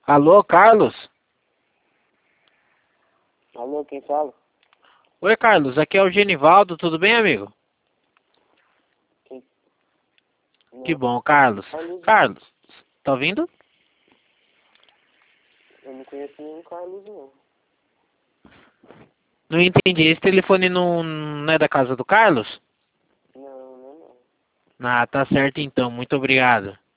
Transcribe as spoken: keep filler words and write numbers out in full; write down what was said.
Alô, Carlos? Alô, quem fala? Oi, Carlos, aqui é o Genivaldo, tudo bem, amigo? Quem? Que Não, bom, Carlos. Carlos, Carlos, tá ouvindo? eu não conheço nenhum Carlos, não. Não entendi, esse telefone não, não é da casa do Carlos? Não, não, não. Ah, tá certo então, muito obrigado.